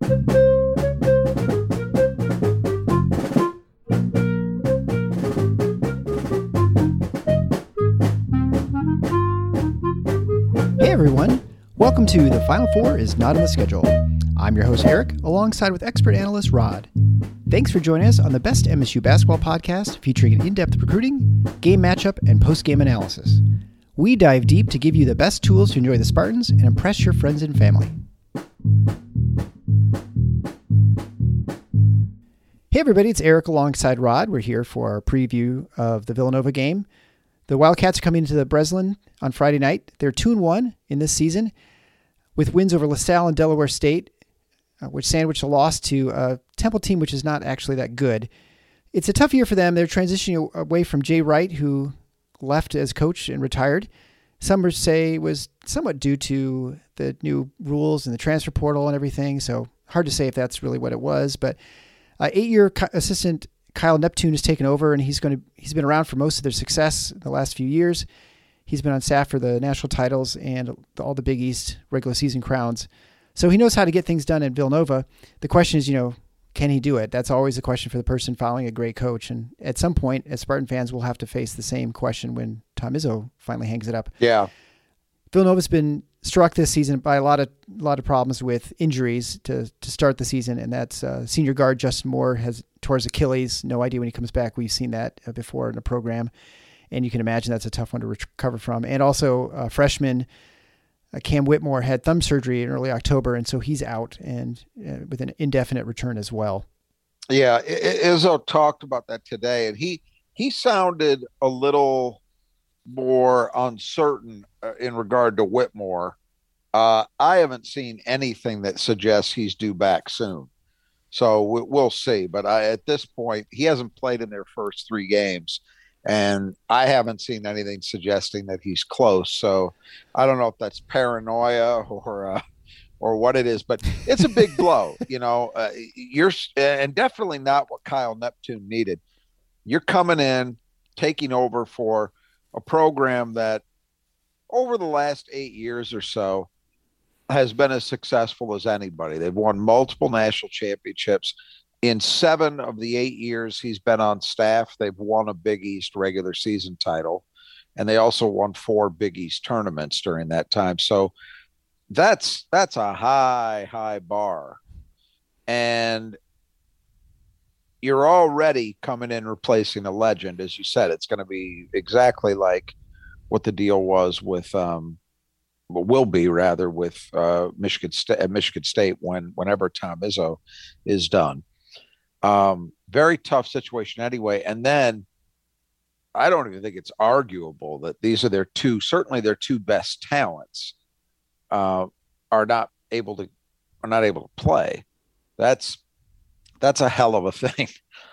Hey everyone, welcome to The Final Four is Not on the Schedule. I'm your host Eric, alongside with expert analyst Rod. Thanks for joining us on the best MSU basketball podcast featuring in-depth recruiting, game matchup, and post-game analysis. We dive deep to give you the best tools to enjoy the Spartans and impress your friends and family. Hey everybody, it's Eric alongside Rod. We're here for our preview of the Villanova game. The Wildcats are coming into the Breslin on Friday night. They're 2-1 in this season with wins over LaSalle and Delaware State, which sandwiched a loss to a Temple team which is not actually that good. It's a tough year for them. They're transitioning away from Jay Wright, who left as coach and retired. Some say it was somewhat due to the new rules and the transfer portal and everything, so hard to say if that's really what it was. But 8-year assistant Kyle Neptune has taken over, and he's been around for most of their success in the last few years. He's been on staff for the national titles and all the Big East regular season crowns. So he knows how to get things done at Villanova. The question is, can he do it? That's always the question for the person following a great coach. And at some point, as Spartan fans, we'll have to face the same question when Tom Izzo finally hangs it up. Yeah. Villanova's been struck this season by a lot of problems with injuries to start the season, and that's senior guard Justin Moore has tore his Achilles. No idea when he comes back. We've seen that before in the program, and you can imagine that's a tough one to recover from. And also freshman Cam Whitmore had thumb surgery in early October, and so he's out and with an indefinite return as well. Yeah, Izzo talked about that today, and he sounded a little more uncertain in regard to Whitmore. I haven't seen anything that suggests he's due back soon, so we'll see. But at this point, he hasn't played in their first 3 games, and I haven't seen anything suggesting that he's close. So I don't know if that's paranoia or what it is, but it's a big blow. You're and definitely not what Kyle Neptune needed. You're coming in, taking over for a program that over the last 8 years or so has been as successful as anybody. They've won multiple national championships. In 7 of the 8 years he's been on staff, they've won a Big East regular season title, and they also won 4 Big East tournaments during that time. So that's a high bar. And you're already coming in replacing a legend. As you said, it's going to be exactly like what the deal was with will be rather with Michigan State whenever Tom Izzo is done. Very tough situation anyway. And then I don't even think it's arguable that these are their two best talents are not able to play. That's a hell of a thing.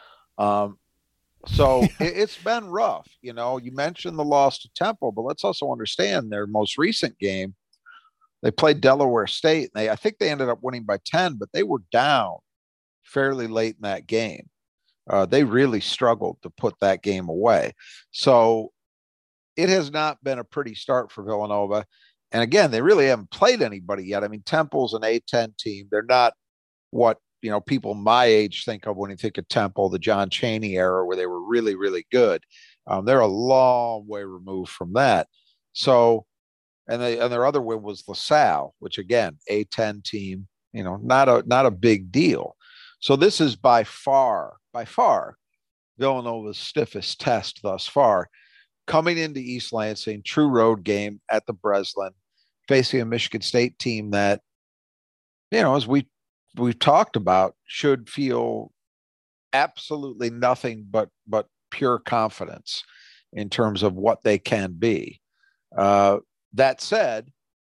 So it's been rough. You mentioned the loss to Temple, but let's also understand their most recent game. They played Delaware State, and I think they ended up winning by 10, but they were down fairly late in that game. They really struggled to put that game away. So it has not been a pretty start for Villanova. And again, they really haven't played anybody yet. I mean, Temple's an A-10 team. They're not what people my age think of when you think of Temple, the John Chaney era, where they were really, really good. They're a long way removed from that. So, and their other win was LaSalle, which again, A-10 team, not a big deal. So this is by far Villanova's stiffest test thus far. Coming into East Lansing, true road game at the Breslin, facing a Michigan State team that, as we've talked about, should feel absolutely nothing but pure confidence in terms of what they can be. That said,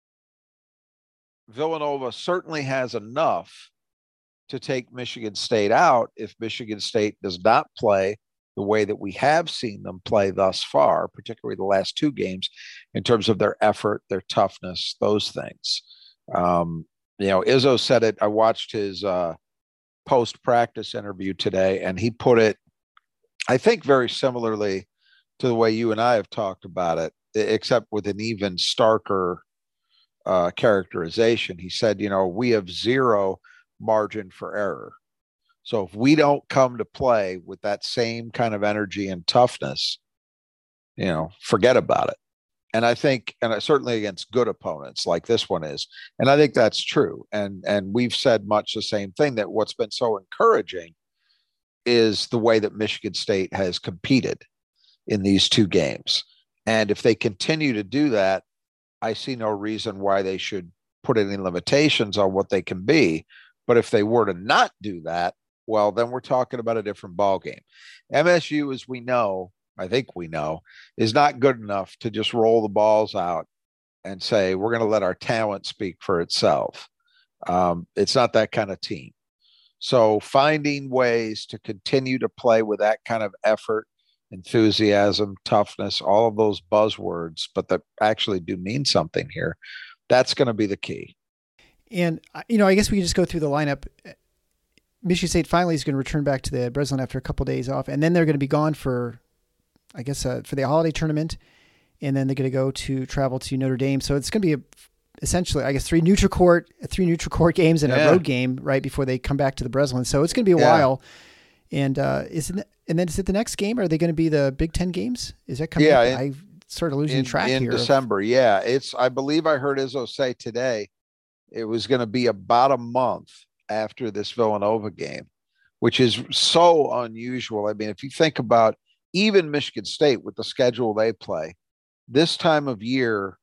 Villanova certainly has enough to take Michigan State out if Michigan State does not play the way that we have seen them play thus far, particularly the last 2 games, in terms of their effort, their toughness, those things. Izzo said it. I watched his post-practice interview today, and he put it, I think, very similarly to the way you and I have talked about it, except with an even starker characterization. He said, we have 0 margin for error. So if we don't come to play with that same kind of energy and toughness, forget about it. And I think, and certainly against good opponents like this one is, and I think that's true. And we've said much the same thing, that what's been so encouraging is the way that Michigan State has competed in these two games. And if they continue to do that, I see no reason why they should put any limitations on what they can be. But if they were to not do that, well, then we're talking about a different ballgame. MSU, as we know, I think we know, is not good enough to just roll the balls out and say, we're going to let our talent speak for itself. It's not that kind of team. So finding ways to continue to play with that kind of effort, enthusiasm, toughness, all of those buzzwords, but that actually do mean something here, that's going to be the key. And, I guess we can just go through the lineup. Michigan State finally is going to return back to the Breslin after a couple of days off, and then they're going to be gone for, I guess, for the holiday tournament, and then they're going to travel to Notre Dame. So it's going to be essentially, I guess, three neutral court games and a road game right before they come back to the Breslin. So it's going to be a while. And then is it the next game? Are they going to be the Big Ten games? Is that coming up? I started losing track in here. December. I believe I heard Izzo say today it was going to be about a month after this Villanova game, which is so unusual. I mean, if you think about even Michigan State with the schedule they play this time of year,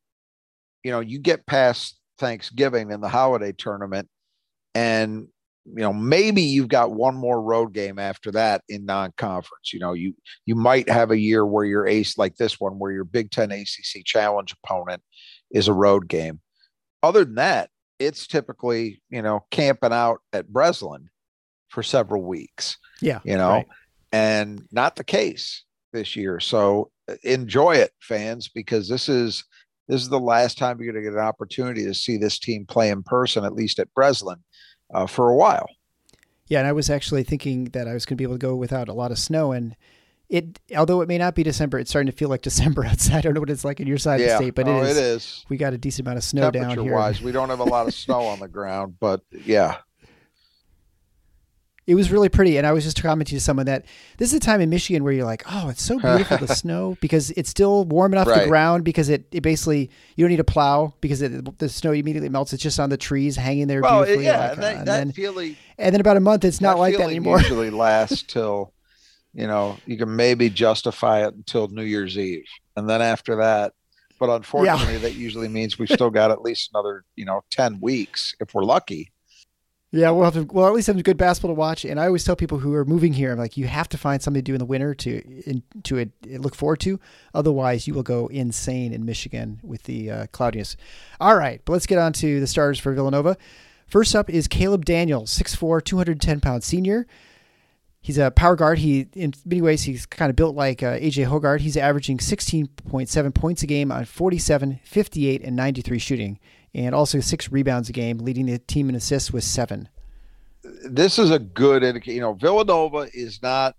you get past Thanksgiving and the holiday tournament, and maybe you've got one more road game after that in non-conference. You might have a year where your ace, like this one, where your Big Ten ACC Challenge opponent is a road game. Other than that, it's typically camping out at Breslin for several weeks. Yeah, right. And not the case this year. So enjoy it, fans, because this is the last time you're going to get an opportunity to see this team play in person, at least at Breslin, for a while. Yeah, and I was actually thinking that I was going to be able to go without a lot of snow, and although it may not be December, it's starting to feel like December outside. I don't know what it's like in your side of the state, but it is. We got a decent amount of snow down here. Temperature-wise, we don't have a lot of snow on the ground, but yeah. It was really pretty, and I was just commenting to someone that this is a time in Michigan where you're like, oh, it's so beautiful, the snow, because it's still warm enough to ground, because it basically, you don't need to plow, because the snow immediately melts. It's just on the trees hanging there beautifully. Yeah, that feeling. And then about a month, it's not like that anymore. Usually lasts till, you can maybe justify it until New Year's Eve. And then after that, but unfortunately, that usually means we've still got at least another, 10 weeks if we're lucky. Yeah, we'll at least have good basketball to watch. And I always tell people who are moving here, I'm like, you have to find something to do in the winter to look forward to. Otherwise, you will go insane in Michigan with the cloudiness. All right, but let's get on to the starters for Villanova. First up is Caleb Daniels, 6'4", 210-pound senior. He's a power guard. In many ways, he's kind of built like A.J. Hoggard. He's averaging 16.7 points a game on 47, 58, and 93 shooting, and also 6 rebounds a game, leading the team in assists with 7. This is a good indicator. Villanova is not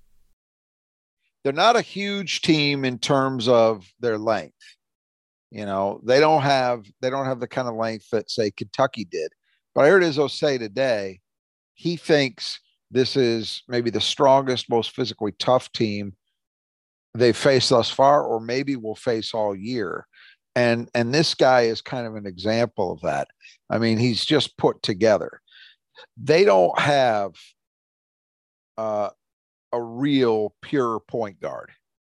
– they're not a huge team in terms of their length. They don't have the kind of length that, say, Kentucky did. But I heard Izzo say today he thinks this is maybe the strongest, most physically tough team they've faced thus far, or maybe will face all year. And this guy is kind of an example of that. I mean, he's just put together. They don't have a real pure point guard.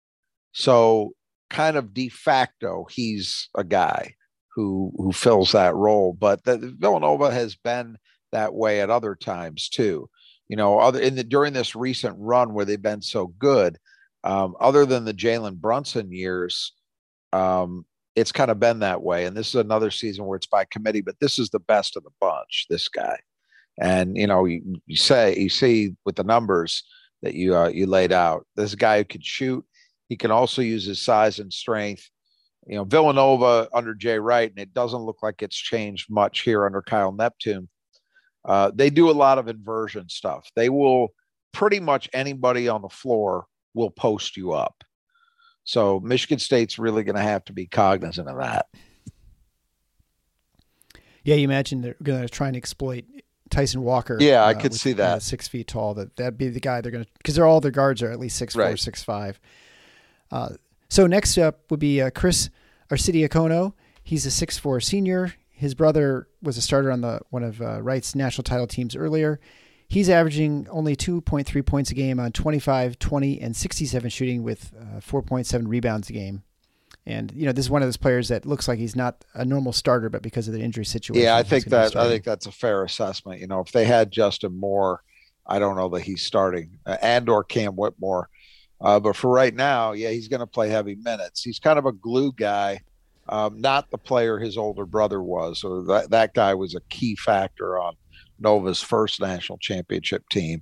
So kind of de facto, he's a guy who fills that role. But Villanova has been that way at other times too. During this recent run where they've been so good, other than the Jalen Brunson years, it's kind of been that way. And this is another season where it's by committee, but this is the best of the bunch, this guy. And, you see with the numbers that you laid out, this guy who could shoot. He can also use his size and strength. Villanova under Jay Wright, and it doesn't look like it's changed much here under Kyle Neptune. They do a lot of inversion stuff. They will pretty much anybody on the floor will post you up. So Michigan State's really going to have to be cognizant of that. Yeah, you imagine they're going to try and exploit Tyson Walker. Yeah, I could see that. 6 feet tall. That'd be the guy they're going to, because all their guards are at least 6'4", Right. 6'5". So next up would be Chris Arcidiacono. He's a 6'4" senior. His brother was a starter on one of Wright's national title teams earlier. He's averaging only 2.3 points a game on 25, 20, and 67 shooting with 4.7 rebounds a game. And, this is one of those players that looks like he's not a normal starter, but because of the injury situation. Yeah, I think that's a fair assessment. If they had Justin Moore, I don't know that he's starting, and or Cam Whitmore. But for right now, yeah, he's going to play heavy minutes. He's kind of a glue guy, not the player his older brother was. So that guy was a key factor on Nova's first national championship team.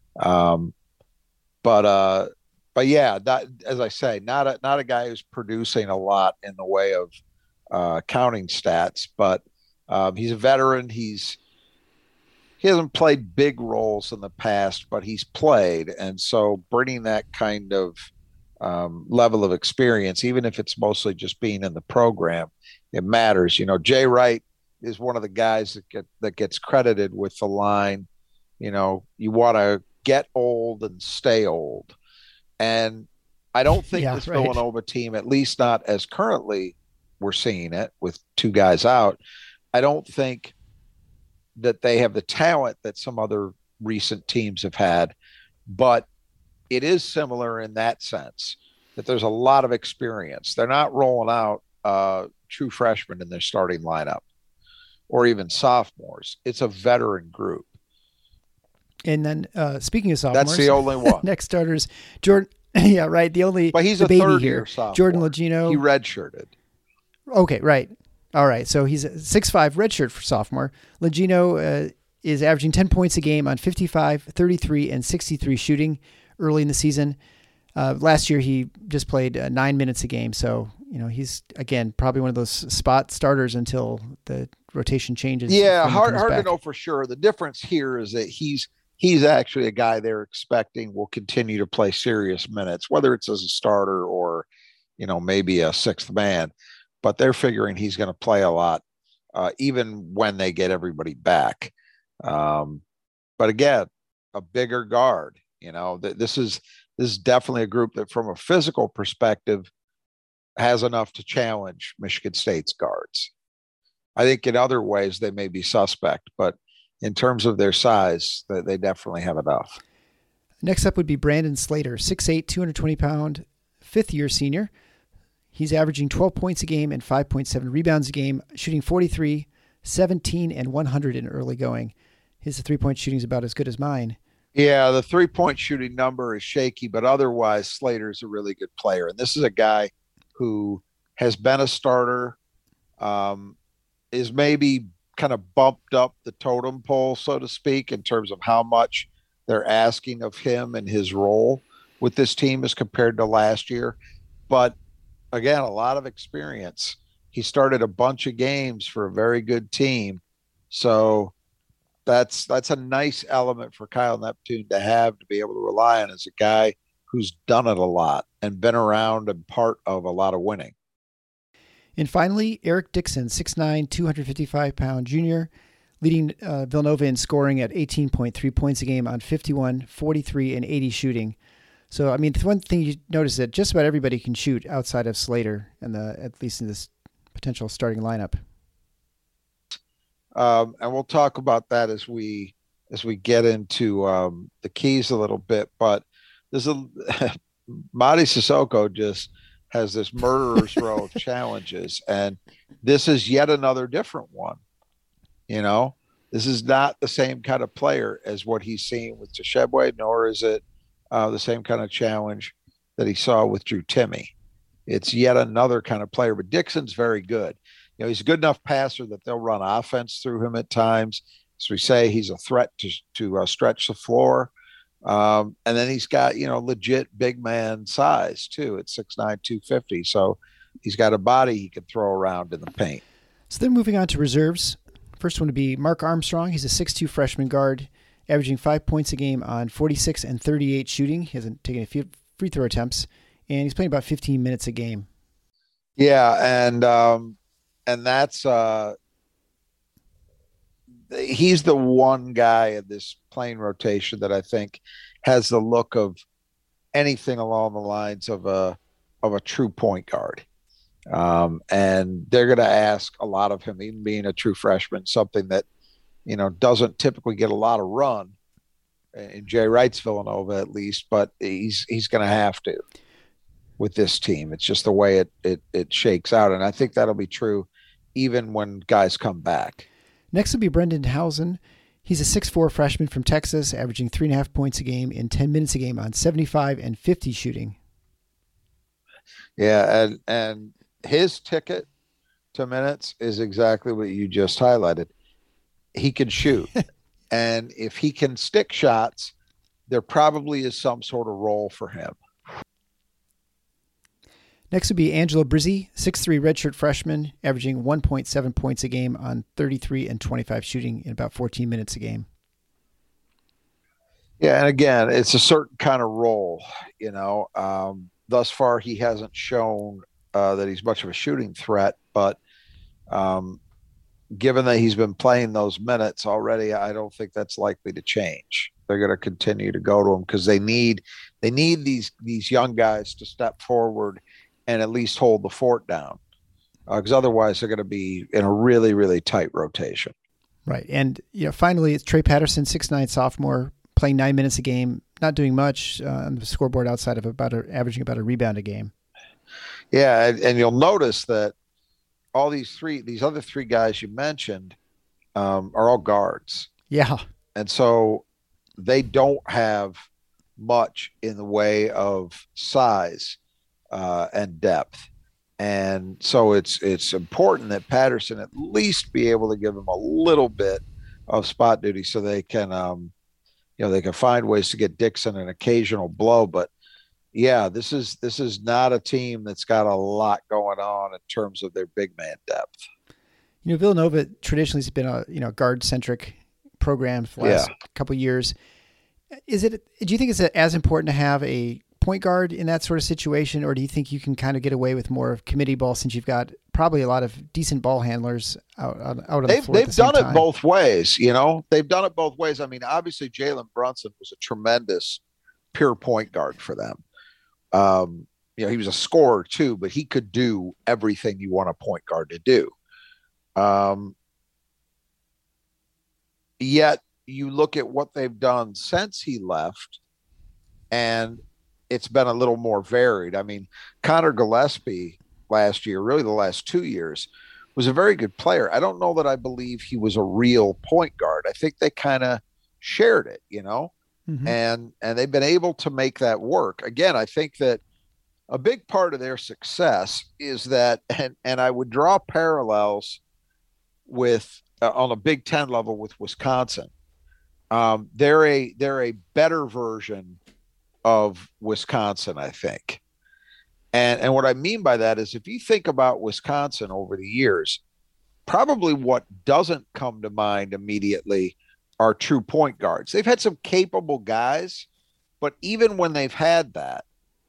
But yeah, as I say, not a guy who's producing a lot in the way of counting stats, but he's a veteran. He hasn't played big roles in the past, but he's played. And so bringing that kind of level of experience, even if it's mostly just being in the program, it matters. Jay Wright is one of the guys that gets credited with the line, you want to get old and stay old. And I don't think this Villanova team, at least not as currently we're seeing it with two guys out, I don't think that they have the talent that some other recent teams have had, but it is similar in that sense that there's a lot of experience. They're not rolling out true freshmen in their starting lineup or even sophomores. It's a veteran group. And then speaking of sophomores, that's the only one. Next starters, Jordan. Yeah, right. But he's a third-year sophomore. Jordan Logino. He redshirted. Okay, right. All right. So he's a 6'5" redshirt for sophomore. Logino is averaging 10 points a game on 55, 33, and 63 shooting early in the season. Last year he just played 9 minutes a game. So he's again probably one of those spot starters until the rotation changes. Yeah, hard to know for sure. The difference here is that he's actually a guy they're expecting will continue to play serious minutes, whether it's as a starter or, maybe a sixth man. But they're figuring he's going to play a lot, even when they get everybody back. But again, a bigger guard. This is definitely a group that, from a physical perspective, has enough to challenge Michigan State's guards. I think in other ways they may be suspect, but in terms of their size, they definitely have enough. Next up would be Brandon Slater, 6'8", 220-pound, fifth-year senior. He's averaging 12 points a game and 5.7 rebounds a game, shooting 43, 17, and 100 in early going. His three-point shooting is about as good as mine. Yeah, the three-point shooting number is shaky, but otherwise Slater's a really good player. And this is a guy who has been a starter, is maybe kind of bumped up the totem pole, so to speak, in terms of how much they're asking of him and his role with this team as compared to last year. But again, a lot of experience. He started a bunch of games for a very good team. So that's a nice element for Kyle Neptune to be able to rely on as a guy who's done it a lot and been around and part of a lot of winning. And finally, Eric Dixon, 6'9", 255-pound junior, leading Villanova in scoring at 18.3 points a game on 51, 43, and 80 shooting. So, the one thing you notice is that just about everybody can shoot outside of Slater, at least in this potential starting lineup. And we'll talk about that as we get into the keys a little bit. But there's Mady Sissoko just has this murderer's row of challenges, and this is yet another different one. This is not the same kind of player as what he's seen with Tshiebwe, nor is it the same kind of challenge that he saw with Drew Timme. It's yet another kind of player, but Dixon's very good. He's a good enough passer that they'll run offense through him at times. As we say, he's a threat to stretch the floor. And then he's got, legit big man size too. It's 6'9", 250. So he's got a body he can throw around in the paint. So then moving on to reserves. First one would be Mark Armstrong. He's a 6'2" freshman guard, averaging 5 points a game on 46 and 38 shooting. He hasn't taken a few free throw attempts, and he's playing about 15 minutes a game. Yeah. And that's, he's the one guy in this playing rotation that I think has the look of anything along the lines of a true point guard. And they're going to ask a lot of him, even being a true freshman, something that doesn't typically get a lot of run in Jay Wright's Villanova, at least, but he's going to have to with this team. It's just the way it shakes out, and I think that'll be true even when guys come back. Next will be Brendan Housen. He's a 6'4" freshman from Texas, averaging 3.5 points a game in 10 minutes a game on 75 and 50 shooting. Yeah, and his ticket to minutes is exactly what you just highlighted. He can shoot. And if he can stick shots, there probably is some sort of role for him. Next would be Angelo Brizzi, 6'3" redshirt freshman, averaging 1.7 points a game on 33 and 25 shooting in about 14 minutes a game. Yeah, and again, it's a certain kind of role. Thus far, he hasn't shown that he's much of a shooting threat, but given that he's been playing those minutes already, I don't think that's likely to change. They're going to continue to go to him because they need these young guys to step forward and at least hold the fort down, because otherwise they're going to be in a really, really tight rotation. Right. And finally, it's Trey Patterson, 6'9" sophomore, playing 9 minutes a game, not doing much on the scoreboard outside of averaging about a rebound a game. Yeah, and you'll notice that all these other three guys you mentioned are all guards. Yeah. And so they don't have much in the way of size and depth. And so it's important that Patterson at least be able to give them a little bit of spot duty so they can they can find ways to get Dixon an occasional blow. But yeah, this is not a team that's got a lot going on in terms of their big man depth. Villanova traditionally has been a guard centric program for the last couple of years. Do you think it's as important to have a point guard in that sort of situation, or do you think you can kind of get away with more of committee ball since you've got probably a lot of decent ball handlers out on the floor? They've done it both ways. They've done it both ways. I mean, obviously Jalen Brunson was a tremendous pure point guard for them. He was a scorer too, but he could do everything you want a point guard to do. Yet you look at what they've done since he left, and it's been a little more varied. I mean, Connor Gillespie last year, really the last 2 years, was a very good player. I don't know that I believe he was a real point guard. I think they kind of shared it, mm-hmm. and they've been able to make that work. Again, I think that a big part of their success is that, and I would draw parallels with on a Big Ten level with Wisconsin. They're a better version of Wisconsin, I think. And what I mean by that is if you think about Wisconsin over the years, probably what doesn't come to mind immediately are true point guards. They've had some capable guys, but even when they've had that,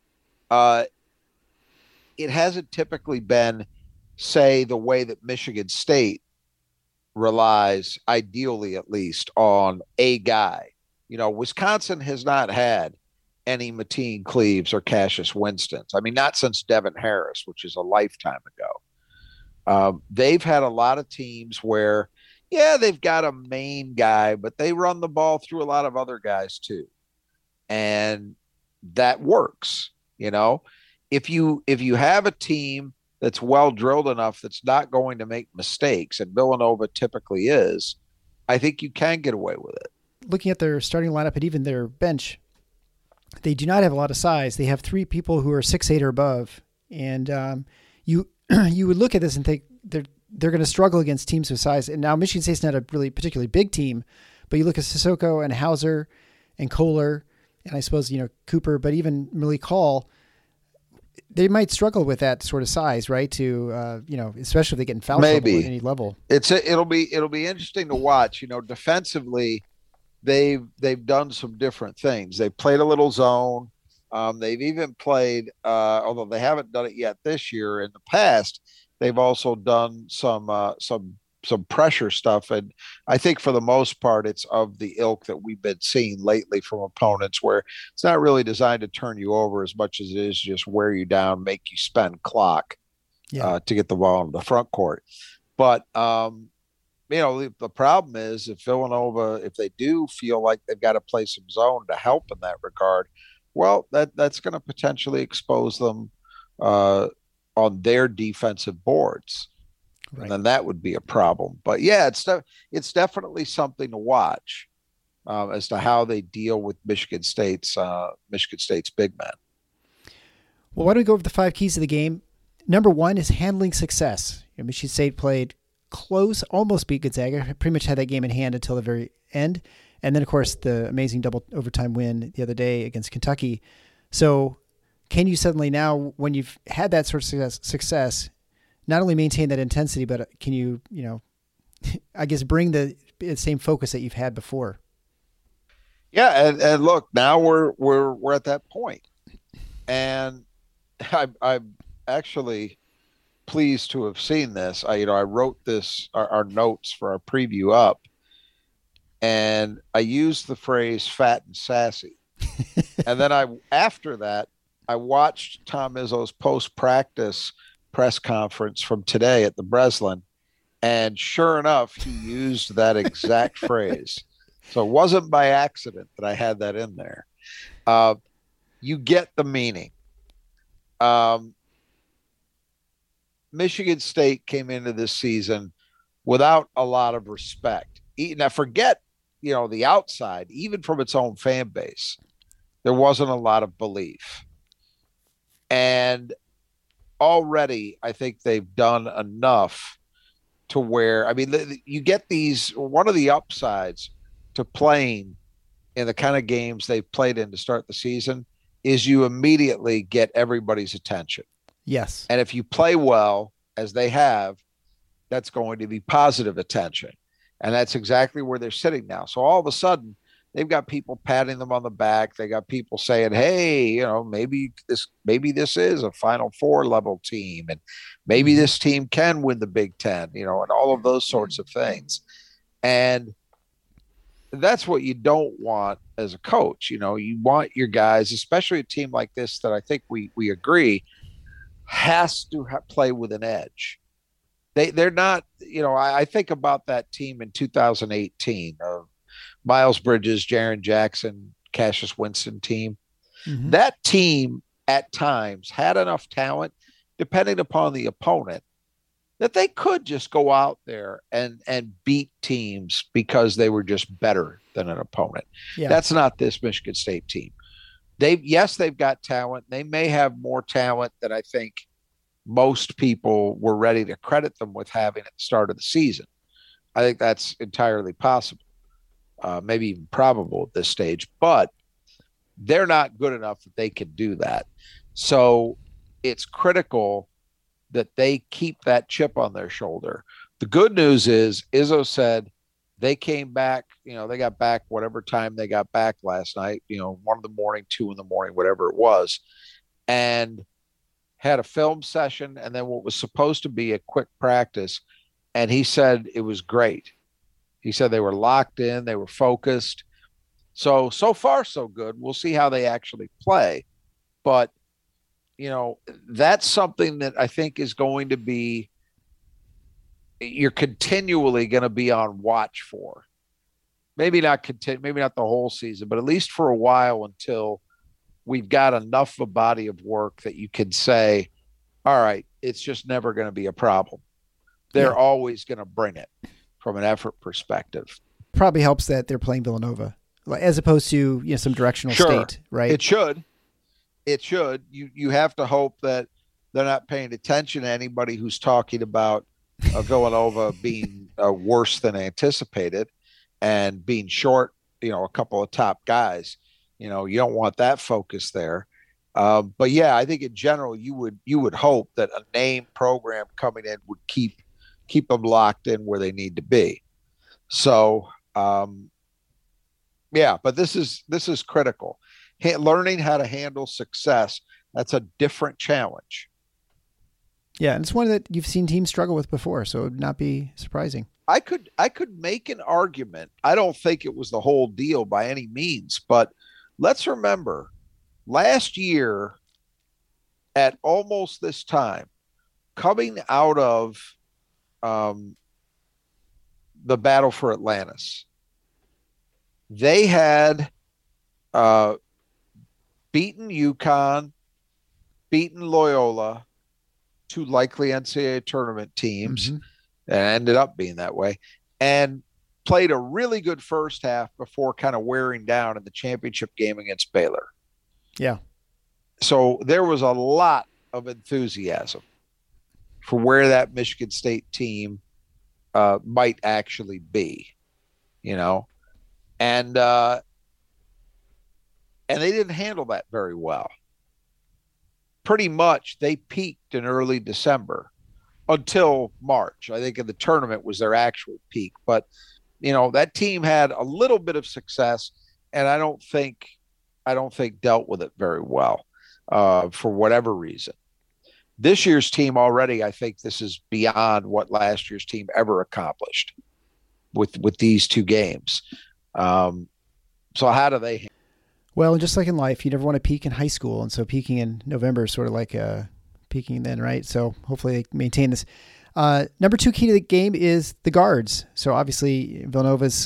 it hasn't typically been, say, the way that Michigan State relies, ideally at least, on a guy. Wisconsin has not had any Mateen Cleaves or Cassius Winstons. I mean, not since Devin Harris, which is a lifetime ago. They've had a lot of teams where, they've got a main guy, but they run the ball through a lot of other guys too. And that works. If you have a team that's well drilled enough that's not going to make mistakes, and Villanova typically is, I think you can get away with it. Looking at their starting lineup and even their bench, they do not have a lot of size. They have three people who are 6'8" or above, and you would look at this and think they're going to struggle against teams with size. And now Michigan State's not a really particularly big team, but you look at Sissoko and Hauser and Kohler, and I suppose Cooper, but even Malik Hall, they might struggle with that sort of size, right? To especially if they get in foul trouble at any level. It'll be interesting to watch. Defensively, they've done some different things. They've played a little zone. They've even played, although they haven't done it yet this year. In the past, they've also done some some pressure stuff. And I think for the most part, it's of the ilk that we've been seeing lately from opponents, where it's not really designed to turn you over as much as it is just wear you down, make you spend clock to get the ball in the front court. But, the problem is if Villanova, if they do feel like they've got to play some zone to help in that regard, well, that's going to potentially expose them on their defensive boards. Right. And then that would be a problem. But yeah, it's definitely something to watch as to how they deal with Michigan State's big men. Well, why don't we go over the 5 keys of the game? Number 1 is handling success. Michigan State played close, almost beat Gonzaga. Pretty much had that game in hand until the very end. And then, of course, the amazing double overtime win the other day against Kentucky. So can you suddenly now, when you've had that sort of success, not only maintain that intensity, but can you, I guess, bring the same focus that you've had before? Yeah, and look, now we're at that point, and I'm actually pleased to have seen this. I wrote this our notes for our preview up, and I used the phrase "fat and sassy," and then after that I watched Tom Izzo's post-practice press conference from today at the Breslin, and sure enough, he used that exact phrase. So it wasn't by accident that I had that in there. You get the meaning. Michigan State came into this season without a lot of respect. Now, forget, the outside, even from its own fan base, there wasn't a lot of belief. And already, I think they've done enough to where, you get one of the upsides to playing in the kind of games they've played in to start the season is you immediately get everybody's attention. Yes. And if you play well, as they have, that's going to be positive attention. And that's exactly where they're sitting now. So all of a sudden, they've got people patting them on the back. They got people saying, hey, maybe this is a Final Four level team, and maybe this team can win the Big Ten, and all of those sorts of things. And that's what you don't want as a coach. You want your guys, especially a team like this that I think we agree has to play with an edge. They're not, I think about that team in 2018 of Miles Bridges, Jaren Jackson, Cassius Winston team. Mm-hmm. That team at times had enough talent, depending upon the opponent, that they could just go out there and beat teams because they were just better than an opponent. Yeah. That's not this Michigan State team. They've got talent. They may have more talent than I think most people were ready to credit them with having at the start of the season. I think that's entirely possible, maybe even probable at this stage, but they're not good enough that they can do that. So it's critical that they keep that chip on their shoulder. The good news is Izzo said they came back, they got back whatever time they got back last night, 1 a.m, 2 a.m, whatever it was, and had a film session and then what was supposed to be a quick practice. And he said it was great. He said they were locked in, they were focused. So far, so good. We'll see how they actually play. But, that's something that I think is going to be, you're continually going to be on watch for. Maybe not the whole season, but at least for a while until we've got enough of a body of work that you can say, all right, it's just never going to be a problem. They're always going to bring it from an effort perspective. Probably helps that they're playing Villanova as opposed to some directional state, right? It should. You have to hope that they're not paying attention to anybody who's talking about Villanova being worse than anticipated and being short, a couple of top guys. You don't want that focus there. But yeah, I think in general, you would hope that a name program coming in would keep them locked in where they need to be. So, but this is critical. Learning how to handle success, that's a different challenge. Yeah, and it's one that you've seen teams struggle with before, so it would not be surprising. I could make an argument. I don't think it was the whole deal by any means, but let's remember last year at almost this time, coming out of um, the battle for Atlantis, they had uh, beaten UConn, beaten Loyola, two likely NCAA tournament teams, Mm-hmm. and ended up being that way, and played a really good first half before kind of wearing down in the championship game against Baylor. Yeah. So there was a lot of enthusiasm for where that Michigan State team might actually be, you know, and they didn't handle that very well. Pretty much, they peaked in early December until March. I think in the tournament was their actual peak, but that team had a little bit of success, and I don't think dealt with it very well for whatever reason. This year's team already, I think this is beyond what last year's team ever accomplished with these two games. So how do they? Well, just like in life, you never want to peak in high school, and so peaking in November is sort of like peaking then, right? So hopefully they maintain this. Number 2 key to the game is the guards. So obviously Villanova's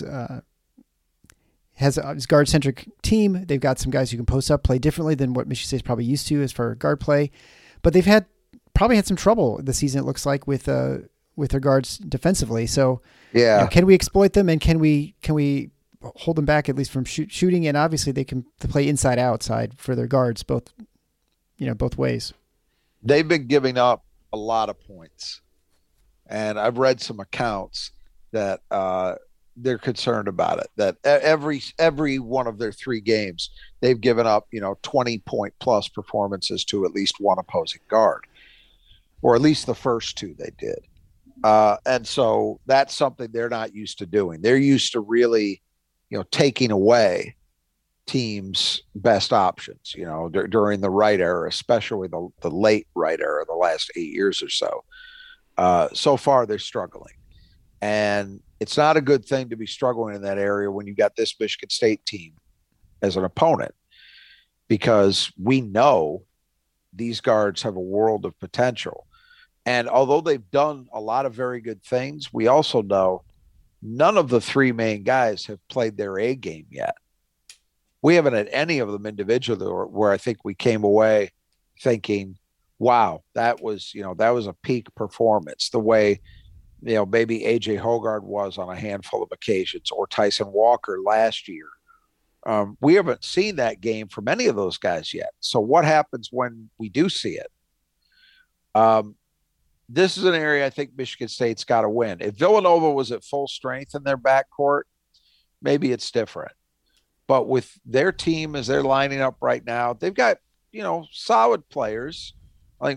has a guard-centric team. They've got some guys who can post up, play differently than what Michigan State's probably used to as far as guard play. But they've probably had some trouble this season, it looks like, with their guards defensively. So Yeah. can we exploit them, and can we hold them back at least from shooting? And obviously they can play inside outside for their guards, both ways. They've been giving up a lot of points, and I've read some accounts that they're concerned about it. That every one of their 3 games, they've given up 20-point plus performances to at least one opposing guard, or at least the first 2 they did. And so that's something they're not used to doing. They're used to really, taking away teams' best options, during the Wright era, especially the late Wright era, the last 8 years or so. So far, they're struggling. And it's not a good thing to be struggling in that area when you got this Michigan State team as an opponent, because we know these guards have a world of potential. And although they've done a lot of very good things, we also know none of the 3 main guys have played their A game yet. We haven't had any of them individually where I think we came away thinking, wow, that was a peak performance, the way, maybe AJ Hoggard was on a handful of occasions, or Tyson Walker last year. We haven't seen that game from any of those guys yet. So what happens when we do see it? This is an area I think Michigan State's got to win. If Villanova was at full strength in their backcourt, maybe it's different. But with their team as they're lining up right now, they've got, solid players. But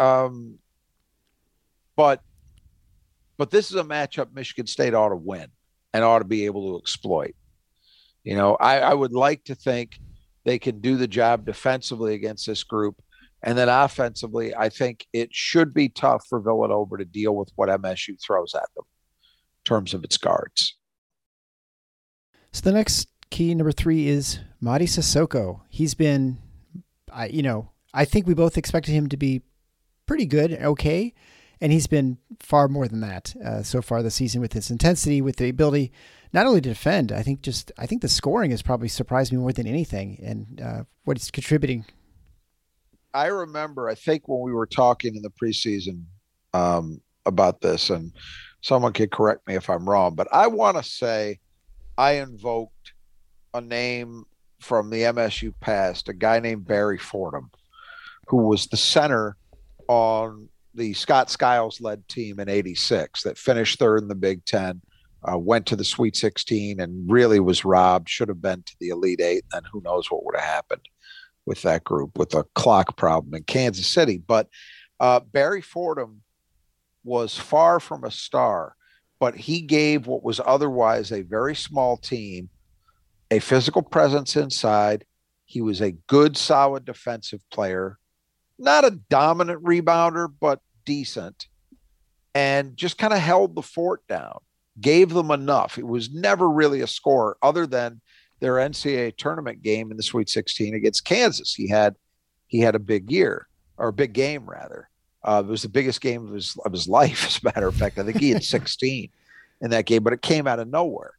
this is a matchup Michigan State ought to win and ought to be able to exploit. I would like to think they can do the job defensively against this group. And then offensively, I think it should be tough for Villanova to deal with what MSU throws at them in terms of its guards. So the next key, number 3, is Mady Sissoko. He's been, I think we both expected him to be pretty good, okay, and he's been far more than that so far this season, with his intensity, with the ability not only to defend. I think the scoring has probably surprised me more than anything, and what he's contributing. I remember, I think when we were talking in the preseason about this, and someone could correct me if I'm wrong, but I want to say I invoked a name from the MSU past, a guy named Barry Fordham, who was the center on the Scott Skiles-led team in '86 that finished 3rd in the Big Ten, went to the Sweet 16 and really was robbed, should have been to the Elite Eight, and who knows what would have happened with that group, with a clock problem in Kansas City. But Barry Fordham was far from a star, but he gave what was otherwise a very small team a physical presence inside. He was a good, solid defensive player, not a dominant rebounder, but decent and just kind of held the fort down, gave them enough. It was never really a score other than their NCAA tournament game in the Sweet 16 against Kansas. He had a big year, or a big game rather. It was the biggest game of his life, as a matter of fact. I think he had 16 in that game, but it came out of nowhere.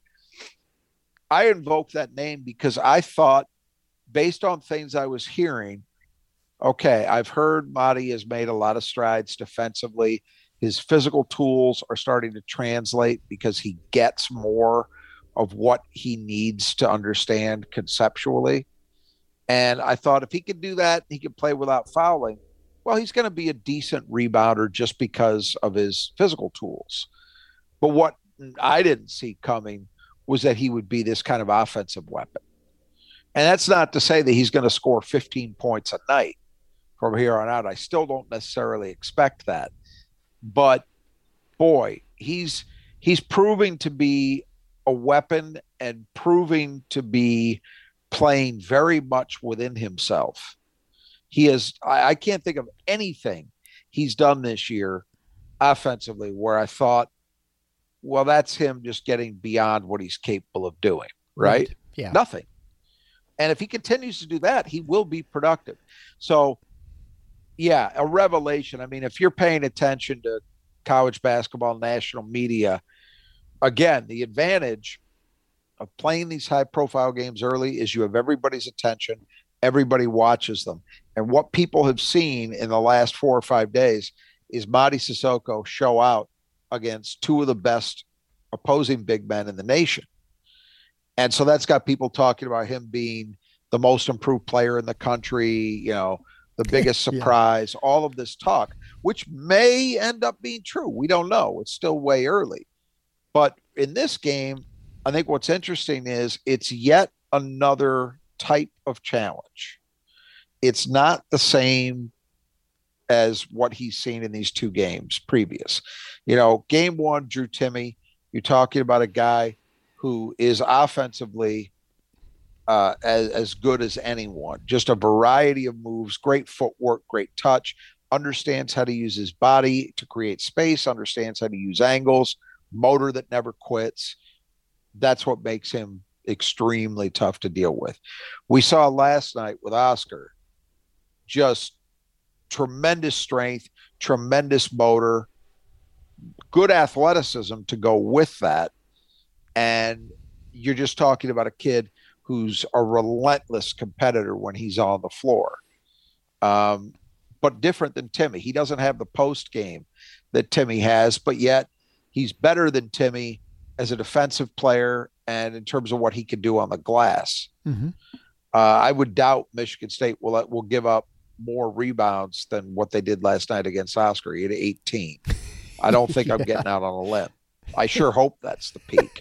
I invoked that name because I thought, based on things I was hearing, okay, I've heard Mady has made a lot of strides defensively. His physical tools are starting to translate because he gets more of what he needs to understand conceptually. And I thought if he could do that, he could play without fouling. Well, he's going to be a decent rebounder just because of his physical tools. But what I didn't see coming was that he would be this kind of offensive weapon. And that's not to say that he's going to score 15 points a night from here on out. I still don't necessarily expect that. But boy, he's proving to be a weapon and proving to be playing very much within himself. He is, I can't think of anything he's done this year offensively where I thought, well, that's him just getting beyond what he's capable of doing, right? Yeah. Nothing. And if he continues to do that, he will be productive. So, yeah, a revelation. I mean, if you're paying attention to college basketball national media, again, the advantage of playing these high-profile games early is you have everybody's attention. Everybody watches them. And what people have seen in the last 4 or 5 days is Mady Sissoko show out against two of the best opposing big men in the nation. And so that's got people talking about him being the most improved player in the country, you know, the biggest surprise, all of this talk, which may end up being true. We don't know. It's still way early. But in this game, I think what's interesting is it's yet another type of challenge. It's not the same as what he's seen in these two games previous. You know, game one, Drew Timme, you're talking about a guy who is offensively as good as anyone. Just a variety of moves, great footwork, great touch, understands how to use his body to create space, understands how to use angles, motor that never quits. That's what makes him extremely tough to deal with. We saw last night with Oscar, just tremendous strength, tremendous motor, good athleticism to go with that. And you're just talking about a kid who's a relentless competitor when he's on the floor. But different than Timme. He doesn't have the post game that Timme has, but yet he's better than Timme as a defensive player and in terms of what he can do on the glass. Mm-hmm. I would doubt Michigan State will give up more rebounds than what they did last night against Oscar. He had 18. I don't think I'm getting out on a limb. I sure hope that's the peak.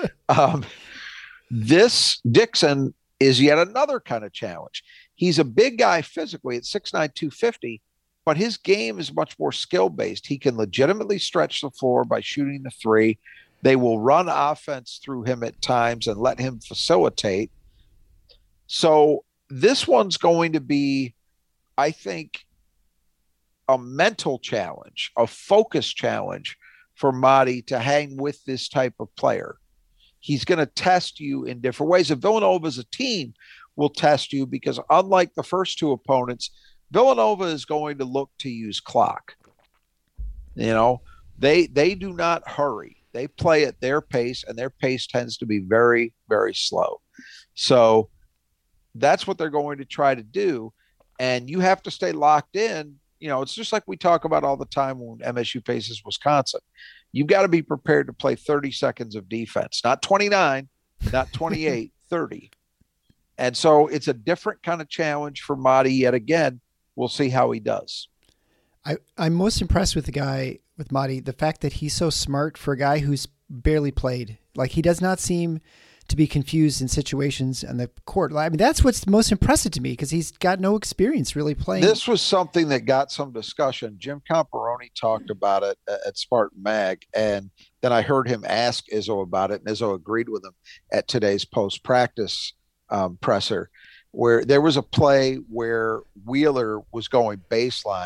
This Dixon is yet another kind of challenge. He's a big guy physically at 6'9", 250, but his game is much more skill-based. He can legitimately stretch the floor by shooting the three. They will run offense through him at times and let him facilitate. So this one's going to be, I think, a mental challenge, a focus challenge for Mady to hang with this type of player. He's going to test you in different ways. And Villanova as a team will test you because unlike the first two opponents, Villanova is going to look to use clock. You know, they do not hurry. They play at their pace, and their pace tends to be very, very slow. So that's what they're going to try to do. And you have to stay locked in. You know, it's just like we talk about all the time when MSU faces Wisconsin. You've got to be prepared to play 30 seconds of defense, not 29, not 28, 30. And so it's a different kind of challenge for Mady yet again. We'll see how he does. I'm most impressed with the guy, with Mady, the fact that he's so smart for a guy who's barely played. Like, he does not seem to be confused in situations on the court. I mean, that's what's most impressive to me because he's got no experience really playing. This was something that got some discussion. Jim Comparoni talked about it at Spartan Mag, and then I heard him ask Izzo about it, and Izzo agreed with him at today's post-practice presser, where there was a play where Wheeler was going baseline,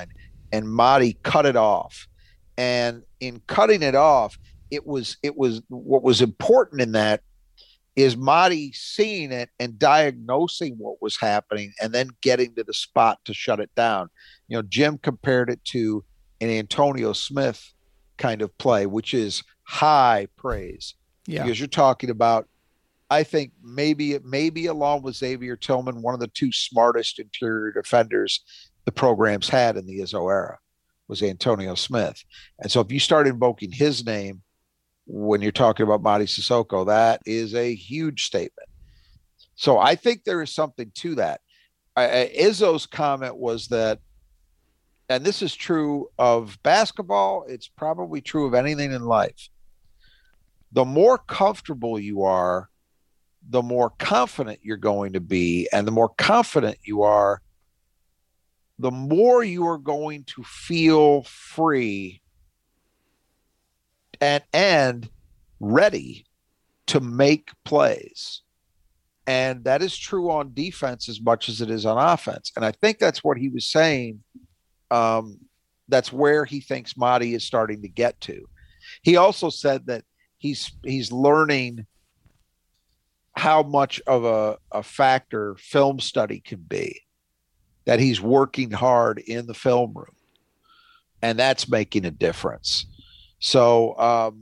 and Marty cut it off. And in cutting it off, it was what was important in that is Marty seeing it and diagnosing what was happening and then getting to the spot to shut it down. Jim compared it to an Antonio Smith kind of play, which is high praise. Yeah. Because you're talking about, I think maybe along with Xavier Tillman, one of the two smartest interior defenders the program's had in the Izzo era was Antonio Smith. And so if you start invoking his name when you're talking about Marty Sissoko, that is a huge statement. So I think there is something to that. Izzo's comment was that, and this is true of basketball, it's probably true of anything in life. The more comfortable you are, the more confident you're going to be. And the more confident you are, the more you are going to feel free and ready to make plays. And that is true on defense as much as it is on offense. And I think that's what he was saying. That's where he thinks Marty is starting to get to. He also said that he's learning how much of a factor film study can be, that he's working hard in the film room, and that's making a difference. So,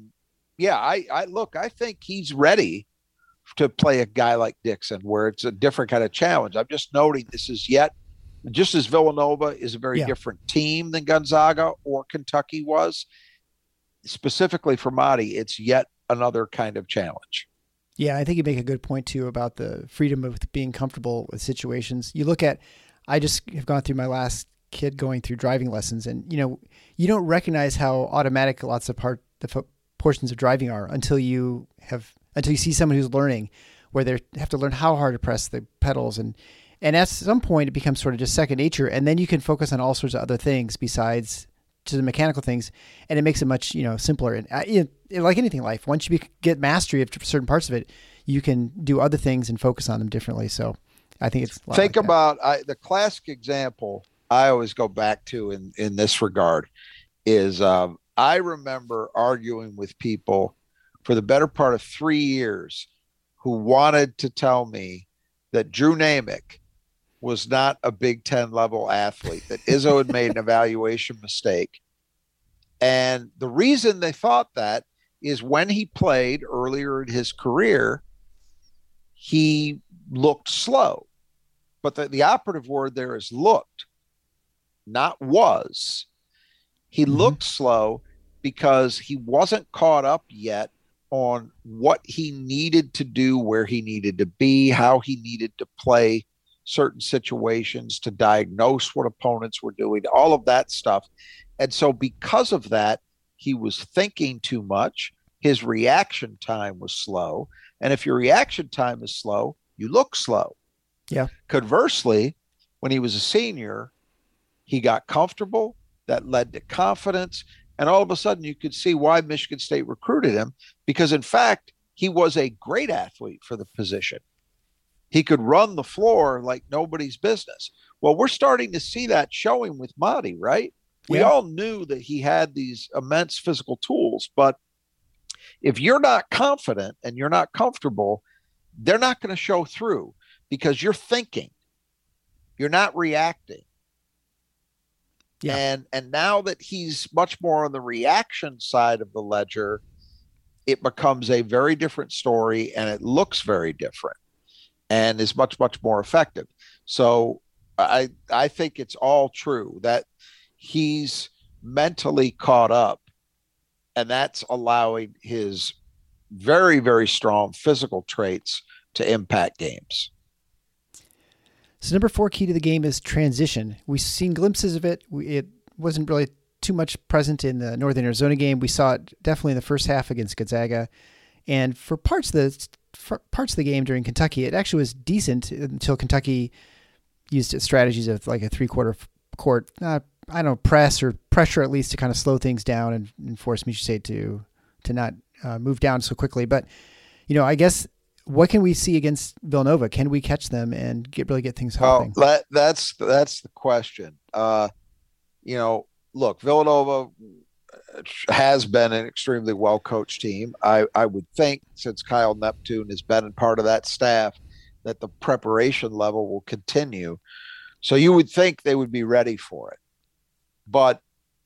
I think he's ready to play a guy like Dixon, where it's a different kind of challenge. I'm just noting this is just as Villanova is a very different team than Gonzaga or Kentucky was, specifically for Marty, it's yet another kind of challenge. Yeah, I think you make a good point too about the freedom of being comfortable with situations. You look at, I just have gone through my last kid going through driving lessons, and you don't recognize how automatic lots of portions of driving are until you see someone who's learning, where they have to learn how hard to press the pedals, and at some point it becomes sort of just second nature, and then you can focus on all sorts of other things besides to the mechanical things, and it makes it much simpler. And like anything in life, once you get mastery of certain parts of it, you can do other things and focus on them differently. So I think it's about the classic example I always go back to in this regard is I remember arguing with people for the better part of 3 years who wanted to tell me that Drew Namick was not a Big Ten level athlete, that Izzo had made an evaluation mistake. And the reason they thought that is when he played earlier in his career, he looked slow. But the operative word there is looked, not was. He looked slow because he wasn't caught up yet on what he needed to do, where he needed to be, how he needed to play certain situations, to diagnose what opponents were doing, all of that stuff. And so because of that, he was thinking too much. His reaction time was slow. And if your reaction time is slow, you look slow. Yeah. Conversely, when he was a senior, he got comfortable. That led to confidence. And all of a sudden, you could see why Michigan State recruited him, because, in fact, he was a great athlete for the position. He could run the floor like nobody's business. Well, we're starting to see that showing with Marty, right? We all knew that he had these immense physical tools, but if you're not confident and you're not comfortable, they're not going to show through, because you're thinking, you're not reacting. Yeah. And now that he's much more on the reaction side of the ledger, it becomes a very different story, and it looks very different and is much, much more effective. So I think it's all true that he's mentally caught up, and that's allowing his very, very strong physical traits to impact games. So number 4 key to the game is transition. We've seen glimpses of it. It wasn't really too much present in the Northern Arizona game. We saw it definitely in the first half against Gonzaga. And for parts of the game during Kentucky, it actually was decent until Kentucky used its strategies of like a 3/4 court, press or pressure at least, to kind of slow things down and force Michigan State to not move down so quickly. But, I guess, what can we see against Villanova? Can we catch them and really get things hopping? That's the question. look, Villanova has been an extremely well coached team. I would think, since Kyle Neptune has been part of that staff, that the preparation level will continue. So you would think they would be ready for it. But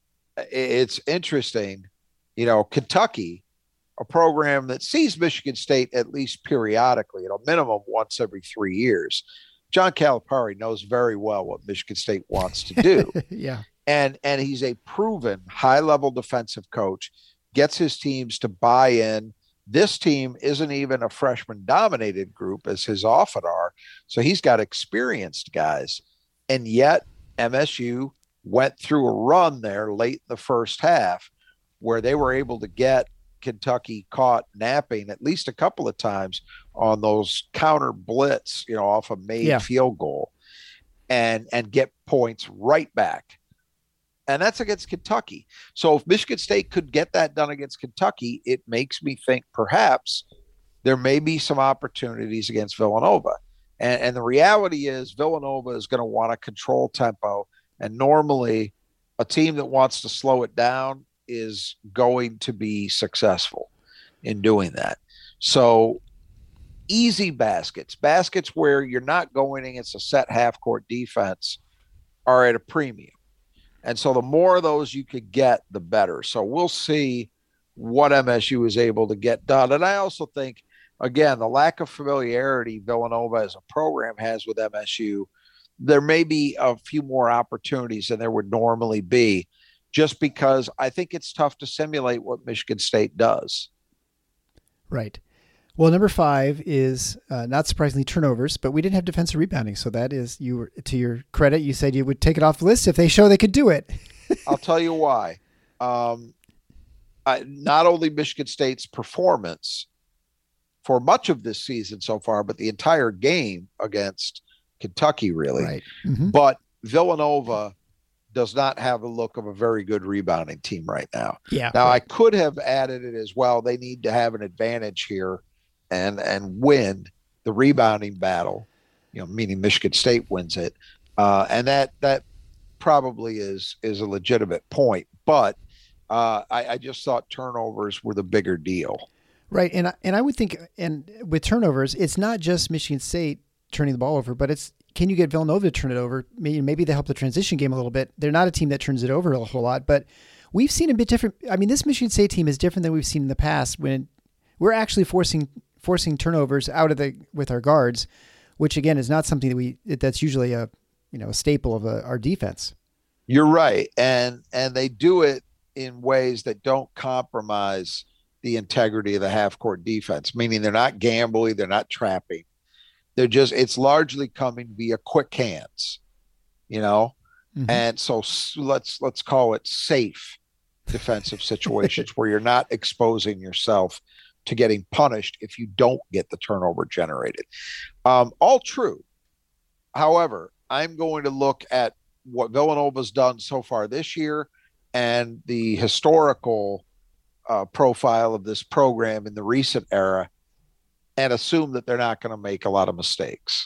it's interesting, Kentucky, a program that sees Michigan State at least periodically, minimum once every 3 years. John Calipari knows very well what Michigan State wants to do. Yeah. And he's a proven high-level defensive coach, gets his teams to buy in. This team isn't even a freshman-dominated group, as his often are. So he's got experienced guys. And yet MSU went through a run there late in the first half where they were able to get Kentucky caught napping at least a couple of times on those counter blitz, off a made field goal and get points right back. And that's against Kentucky. So if Michigan State could get that done against Kentucky, it makes me think perhaps there may be some opportunities against Villanova. And the reality is Villanova is going to want to control tempo. And normally a team that wants to slow it down is going to be successful in doing that. So easy baskets where you're not going against a set half-court defense, are at a premium. And so the more of those you could get, the better. So we'll see what MSU is able to get done. And I also think, again, the lack of familiarity Villanova as a program has with MSU, there may be a few more opportunities than there would normally be, just because I think it's tough to simulate what Michigan State does. Right. Well, number 5 is not surprisingly turnovers, but we didn't have defensive rebounding. So that is, to your credit, you said you would take it off the list if they show they could do it. I'll tell you why. Not only Michigan State's performance for much of this season so far, but the entire game against Kentucky, really. Right. Mm-hmm. But Villanova does not have the look of a very good rebounding team right now. Yeah. Now, right. I could have added it as well. They need to have an advantage here and win the rebounding battle, meaning Michigan State wins it. And that probably is a legitimate point. But I just thought turnovers were the bigger deal. Right. And I would think, and with turnovers, it's not just Michigan State turning the ball over, but it's, can you get Villanova to turn it over? Maybe they help the transition game a little bit. They're not a team that turns it over a whole lot, but we've seen a bit different. I mean, this Michigan State team is different than we've seen in the past when we're actually forcing turnovers out of with our guards, which again is not something that's usually a staple of our defense. You're right. And they do it in ways that don't compromise the integrity of the half-court defense, meaning they're not gambling, they're not trapping. They're just, it's largely coming via quick hands, Mm-hmm. And so let's call it safe defensive situations where you're not exposing yourself to getting punished if you don't get the turnover generated. All true. However, I'm going to look at what Villanova's done so far this year and the historical profile of this program in the recent era, and assume that they're not going to make a lot of mistakes.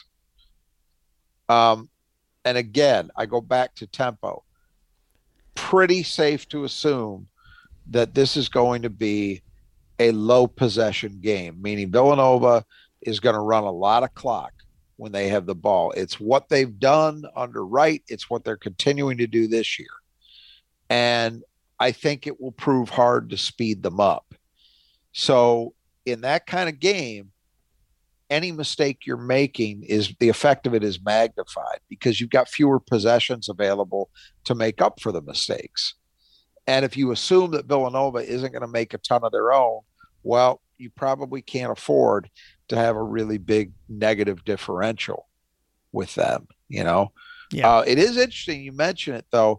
And again, I go back to tempo. Pretty safe to assume that this is going to be a low possession game, meaning Villanova is going to run a lot of clock when they have the ball. It's what they've done under Wright. It's what they're continuing to do this year. And I think it will prove hard to speed them up. So in that kind of game, any mistake you're making is the effect of it is magnified because you've got fewer possessions available to make up for the mistakes. And if you assume that Villanova isn't going to make a ton of their own, well, you probably can't afford to have a really big negative differential with them, Yeah. It is interesting you mention it, though.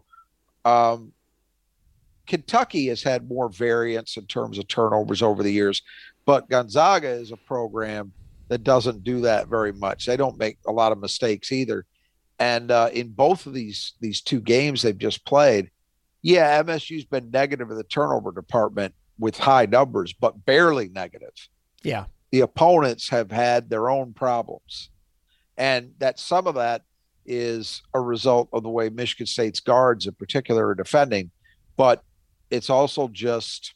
Kentucky has had more variance in terms of turnovers over the years, but Gonzaga is a program that doesn't do that very much. They don't make a lot of mistakes either. And in both of these two games they've just played, MSU's been negative in the turnover department with high numbers, but barely negative. Yeah. The opponents have had their own problems. And that some of that is a result of the way Michigan State's guards in particular are defending, but it's also just,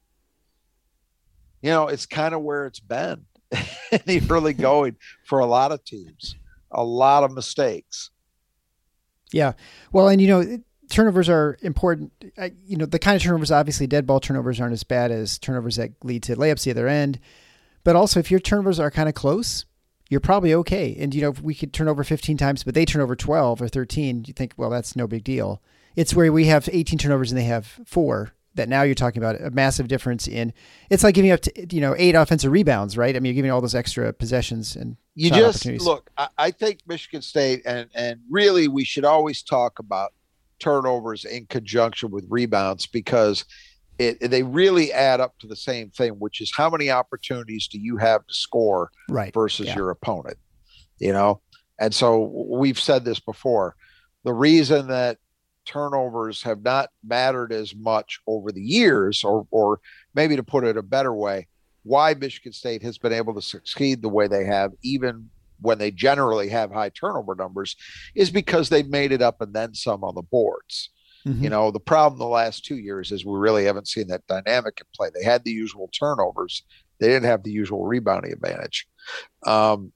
it's kind of where it's been in the early going for a lot of teams, a lot of mistakes. Yeah. Well, and turnovers are important. The kind of turnovers, obviously dead ball turnovers aren't as bad as turnovers that lead to layups the other end. But also if your turnovers are kind of close, you're probably okay. And, if we could turn over 15 times, but they turn over 12 or 13, you think, well, that's no big deal. It's where we have 18 turnovers and they have 4 that now you're talking about a massive difference in, it's like giving up to, 8 offensive rebounds, right? I mean, you're giving all those extra possessions and you just look, I think Michigan State and really we should always talk about turnovers in conjunction with rebounds because they really add up to the same thing, which is how many opportunities do you have to score versus your opponent, And so we've said this before. The reason that turnovers have not mattered as much over the years, or maybe to put it a better way, why Michigan State has been able to succeed the way they have, even when they generally have high turnover numbers, is because they've made it up and then some on the boards. Mm-hmm. The problem the last 2 years is we really haven't seen that dynamic in play. They had the usual turnovers. They didn't have the usual rebounding advantage. I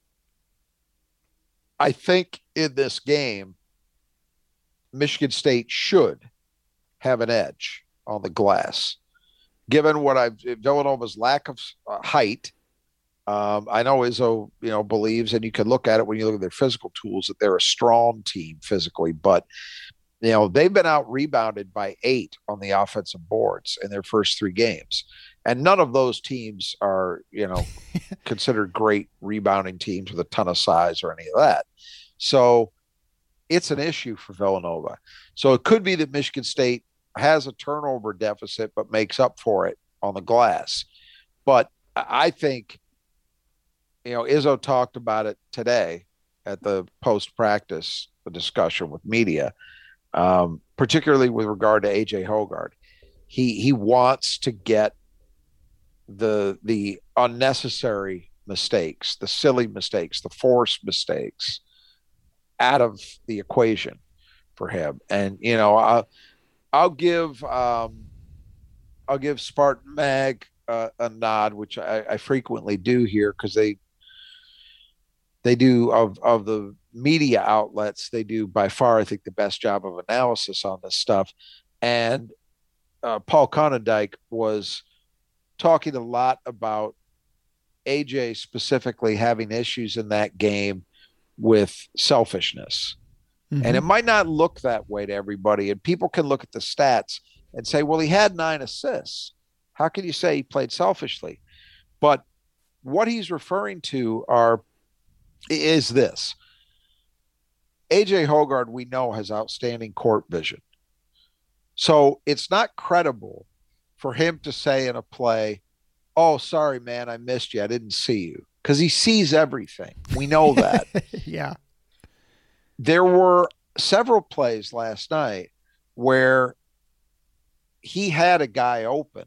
think in this game, Michigan State should have an edge on the glass, given Villanova's lack of height. I know Izzo, believes, and you can look at it when you look at their physical tools, that they're a strong team physically, but they've been out rebounded by 8 on the offensive boards in their first 3 games. And none of those teams are, considered great rebounding teams with a ton of size or any of that. So it's an issue for Villanova. So it could be that Michigan State has a turnover deficit, but makes up for it on the glass. But I think, Izzo talked about it today at the post-practice discussion with media, particularly with regard to A.J. Hoggard. He wants to get the unnecessary mistakes, the silly mistakes, the forced mistakes out of the equation for him. And, I'll give Spartan Mag a nod, which I frequently do here, because they do of the media outlets, they do by far, I think, the best job of analysis on this stuff. And Paul Conendike was talking a lot about AJ specifically having issues in that game with selfishness. Mm-hmm. And it might not look that way to everybody. And people can look at the stats and say, well, he had 9 assists. How can you say he played selfishly? But what he's referring to is this. A.J. Hoggard, we know, has outstanding court vision. So it's not credible for him to say in a play, oh, sorry, man, I missed you. I didn't see you. Because he sees everything. We know that. Yeah. There were several plays last night where he had a guy open,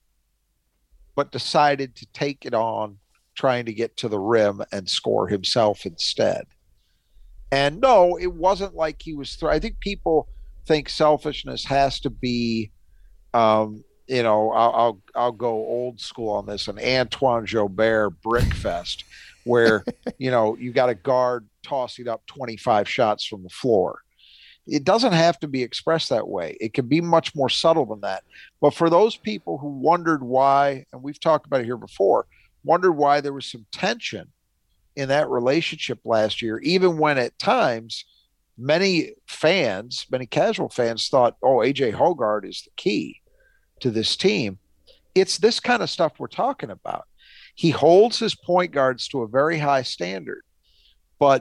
but decided to take it on, trying to get to the rim and score himself instead. And no, it wasn't like he was. I think people think selfishness has to be, I'll go old school on this, an Antoine Joubert brickfest, where you got a guard tossing up 25 shots from the floor. It doesn't have to be expressed that way. It can be much more subtle than that. But for those people who wondered why, and we've talked about it here before, wondered why there was some tension in that relationship last year, even when at times many casual fans thought, oh, A.J. Hoggard is the key to this team. It's this kind of stuff we're talking about. He holds his point guards to a very high standard, but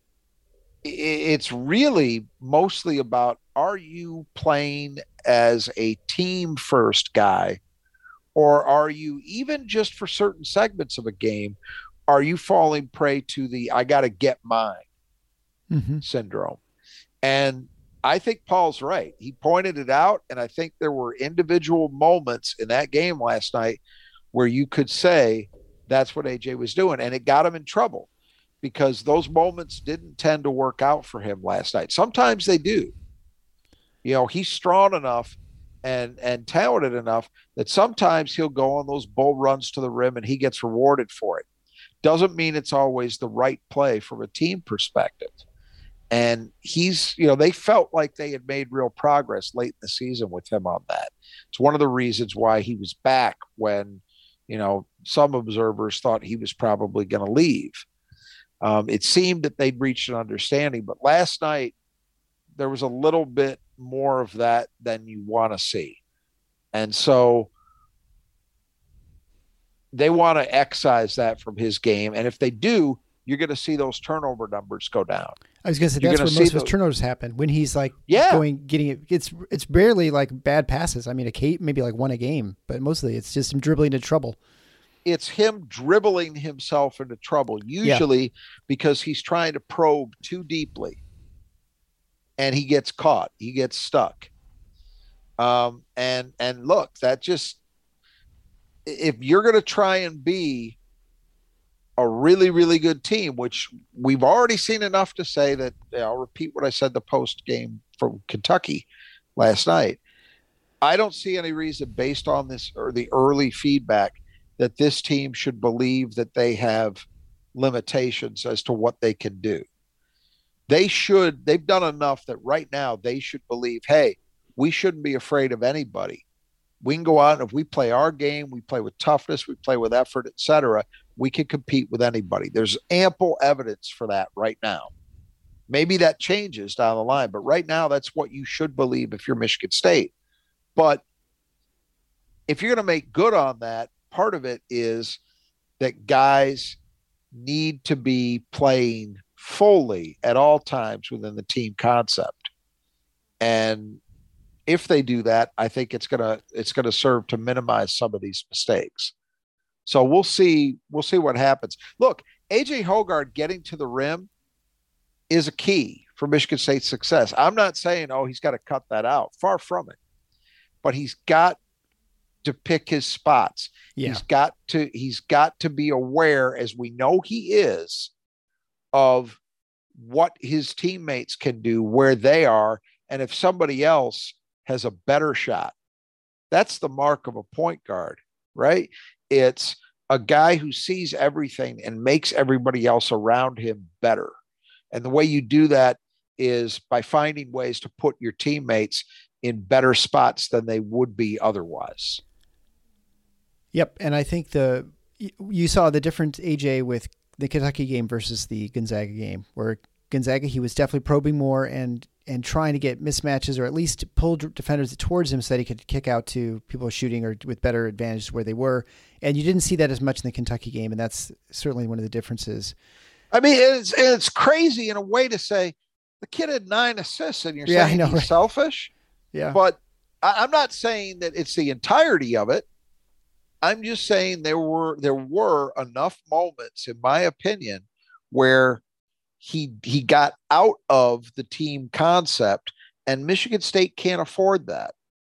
it's really mostly about, are you playing as a team first guy, or are you, even just for certain segments of a game, are you falling prey to the I got to get mine syndrome? And I think Paul's right. He pointed it out, and I think there were individual moments in that game last night where you could say that's what AJ was doing, and it got him in trouble. because those moments didn't tend to work out for him last night. Sometimes they do. He's strong enough and talented enough that sometimes he'll go on those bull runs to the rim and he gets rewarded for it. Doesn't mean it's always the right play from a team perspective. And they felt like they had made real progress late in the season with him on that. It's one of the reasons why he was back when, some observers thought he was probably going to leave. It seemed that they'd reached an understanding, but last night there was a little bit more of that than you want to see. And so they want to excise that from his game. And if they do, you're going to see those turnover numbers go down. I was going to say that's where most of his turnovers happen, when he's like getting it. It's barely like bad passes. I mean, maybe like one a game, but mostly it's just him dribbling into trouble. It's him dribbling himself into trouble, usually because he's trying to probe too deeply and he gets caught. He gets stuck. And look, that just, if you're going to try and be a really, really good team, which we've already seen enough to say that, I'll repeat what I said the post game from Kentucky last night. I don't see any reason, based on this or the early feedback, that this team should believe that they have limitations as to what they can do. They've done enough that right now they should believe, hey, we shouldn't be afraid of anybody. We can go out and if we play our game, we play with toughness, we play with effort, etc., we can compete with anybody. There's ample evidence for that right now. Maybe that changes down the line, but right now that's what you should believe if you're Michigan State. But if you're going to make good on that, part of it is that guys need to be playing fully at all times within the team concept. And if they do that, I think it's going to serve to minimize some of these mistakes. So we'll see what happens. Look, AJ Hoggard getting to the rim is a key for Michigan State's success. I'm not saying, he's got to cut that out. Far from it. But he's got to pick his spots. Yeah. He's got to be aware, as we know he is, of what his teammates can do, where they are, and if somebody else has a better shot. That's the mark of a point guard, right? It's a guy who sees everything and makes everybody else around him better. And the way you do that is by finding ways to put your teammates in better spots than they would be otherwise. Yep. And I think you saw the difference, AJ, with the Kentucky game versus the Gonzaga game, where Gonzaga, he was definitely probing more and trying to get mismatches or at least pull defenders towards him so that he could kick out to people shooting or with better advantage where they were. And you didn't see that as much in the Kentucky game. And that's certainly one of the differences. I mean, it's crazy in a way to say the kid had 9 assists and you're saying he's selfish. Yeah. But I'm not saying that it's the entirety of it. I'm just saying there were enough moments, in my opinion, where he got out of the team concept, and Michigan State can't afford that.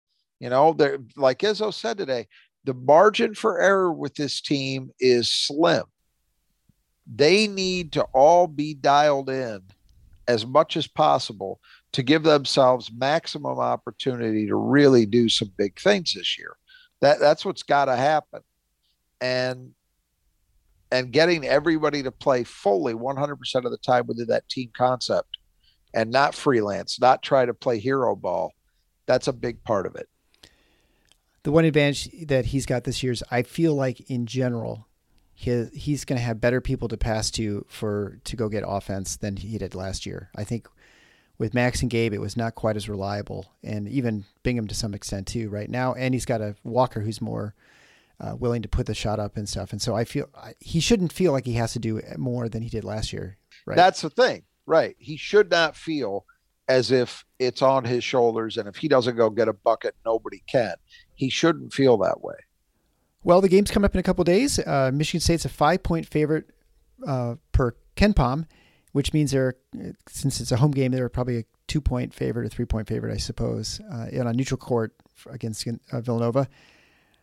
Like Izzo said today, the margin for error with this team is slim. They need to all be dialed in as much as possible to give themselves maximum opportunity to really do some big things this year. That's what's got to happen. And getting everybody to play fully 100% of the time within that team concept and not freelance, not try to play hero ball, that's a big part of it. The one advantage that he's got this year is I feel like in general, he's going to have better people to pass to go get offense than he did last year. I think with Max and Gabe, it was not quite as reliable, and even Bingham to some extent too right now. And he's got a Walker who's more willing to put the shot up and stuff. And so I feel he shouldn't feel like he has to do more than he did last year. Right? That's the thing, right? He should not feel as if it's on his shoulders, and if he doesn't go get a bucket, nobody can. He shouldn't feel that way. Well, the game's coming up in a couple of days. Michigan State's a 5-point favorite per KenPom, which means since it's a home game, they're probably a 2-point favorite or 3-point favorite, I suppose, on a neutral court against Villanova.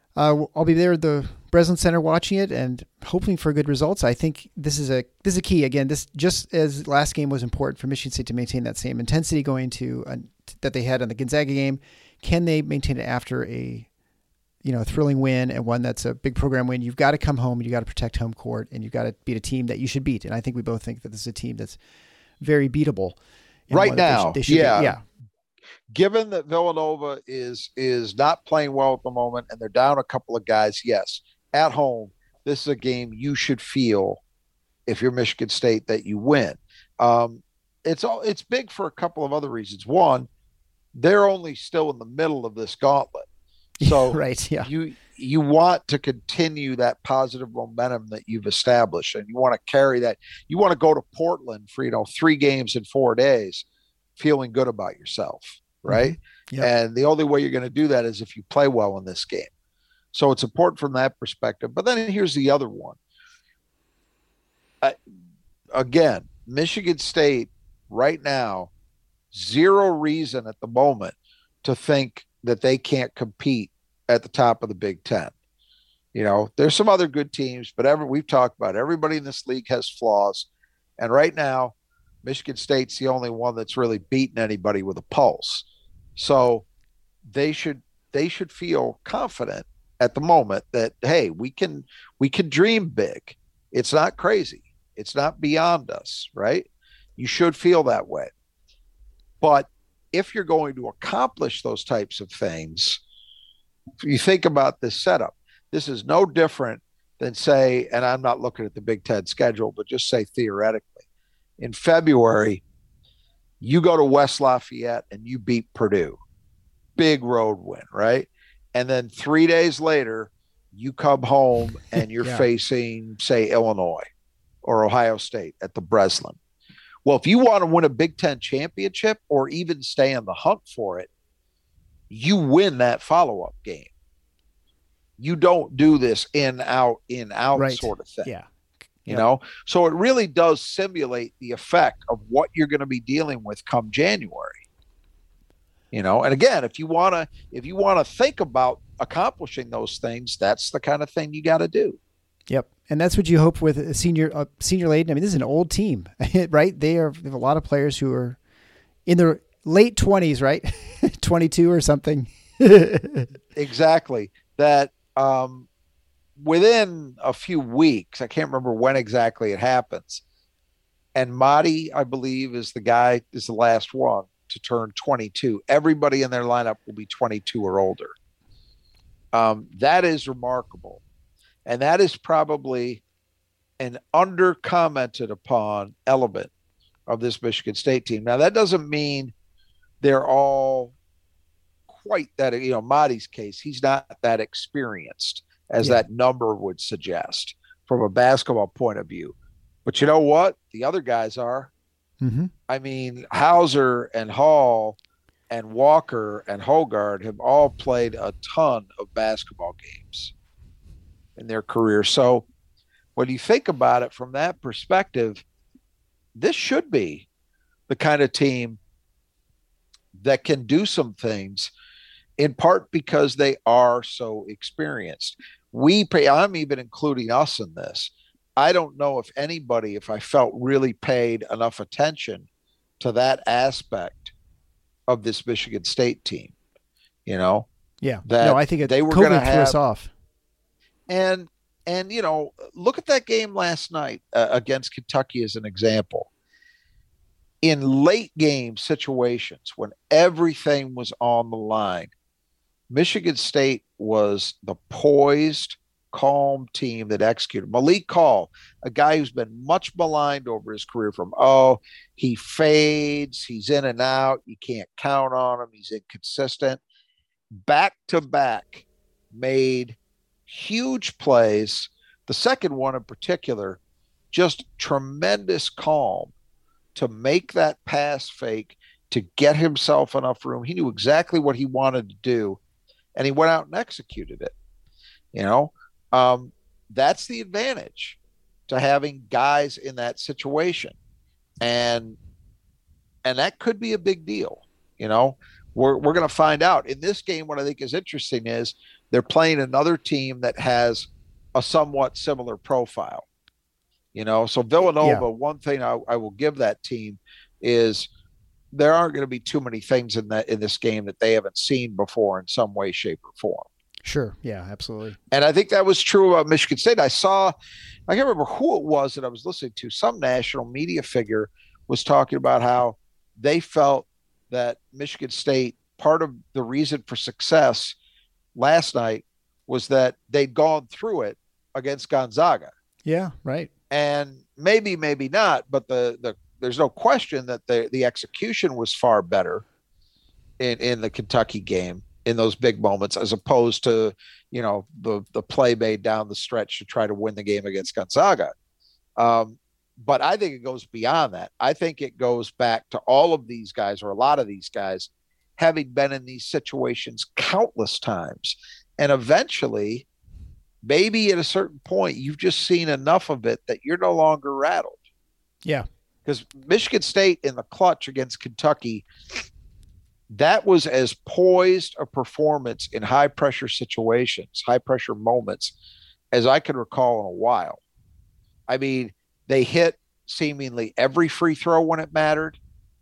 I'll be there at the Breslin Center watching it and hoping for good results. I think this is a key. Again, this just as last game was important for Michigan State to maintain that same intensity going to that they had on the Gonzaga game. Can they maintain it after a thrilling win and one that's a big program win? You've got to come home and you got to protect home court and you've got to beat a team that you should beat. And I think we both think that this is a team that's very beatable right now. They should yeah. Given that Villanova is not playing well at the moment and they're down a couple of guys, yes, at home, this is a game you should feel, if you're Michigan State, that you win. It's big for a couple of other reasons. One, they're only still in the middle of this gauntlet. So right, yeah. You want to continue that positive momentum that you've established, and you want to carry that. You want to go to Portland for 3 games in 4 days feeling good about yourself. Right. Mm-hmm. Yep. And the only way you're going to do that is if you play well in this game. So it's important from that perspective. But then here's the other one. Again, Michigan State right now, zero reason at the moment to think that they can't compete at the top of the Big Ten. There's some other good teams, but we've talked about everybody in this league has flaws. And right now, Michigan State's the only one that's really beaten anybody with a pulse. So they should feel confident at the moment that, hey, we can dream big. It's not crazy. It's not beyond us, right? You should feel that way. But if you're going to accomplish those types of things, you think about this setup. This is no different than, say, and I'm not looking at the Big Ten schedule, but just say theoretically, in February, you go to West Lafayette and you beat Purdue. Big road win, right? And then 3 days later, you come home and you're facing, say, Illinois or Ohio State at the Breslin. Well, if you want to win a Big Ten championship or even stay in the hunt for it, you win that follow-up game. You don't do this in-out right. sort of thing. Yeah. So it really does simulate the effect of what you're going to be dealing with come January. And again, if you want to think about accomplishing those things, that's the kind of thing you got to do. Yep. And that's what you hope with a senior laden. I mean, this is an old team, right? They have a lot of players who are in their late 20s, right? 22 or something. Exactly. That, within a few weeks, I can't remember when exactly it happens, and Madi, I believe, is the last one to turn 22. Everybody in their lineup will be 22 or older. That is remarkable. And that is probably an under-commented upon element of this Michigan State team. Now, that doesn't mean they're all quite that, Madi's case, he's not that experienced as that number would suggest from a basketball point of view. But you know what? The other guys are. Mm-hmm. I mean, Hauser and Hall and Walker and Hogard have all played a ton of basketball games in their career. So when you think about it from that perspective, this should be the kind of team that can do some things, in part because they are so experienced. I'm even including us in this. I don't know if I felt really paid enough attention to that aspect of this Michigan State team, Yeah. That I think they were going to have us off. And look at that game last night against Kentucky as an example. In late game situations, when everything was on the line, Michigan State was the poised, calm team that executed. Malik Call, a guy who's been much maligned over his career from, he fades, he's in and out, you can't count on him, he's inconsistent. Back to back made huge plays. The second one in particular, just tremendous calm to make that pass fake, to get himself enough room. He knew exactly what he wanted to do, and he went out and executed it. That's the advantage to having guys in that situation. And that could be a big deal. We're going to find out. In this game, what I think is interesting is they're playing another team that has a somewhat similar profile. So Villanova, one thing I will give that team is there aren't going to be too many things in this game that they haven't seen before in some way, shape, or form. Sure. Yeah, absolutely. And I think that was true about Michigan State. I can't remember who it was that I was listening to. Some national media figure was talking about how they felt that Michigan State, part of the reason for success last night was that they'd gone through it against Gonzaga. Yeah, right. And maybe not, but there's no question that the execution was far better in the Kentucky game in those big moments, as opposed to, the play made down the stretch to try to win the game against Gonzaga. But I think it goes beyond that. I think it goes back to all of these guys, or a lot of these guys, having been in these situations countless times. And eventually, maybe at a certain point, you've just seen enough of it that you're no longer rattled. Yeah. Because Michigan State in the clutch against Kentucky, that was as poised a performance in high-pressure situations, high-pressure moments, as I can recall in a while. I mean, they hit seemingly every free throw when it mattered,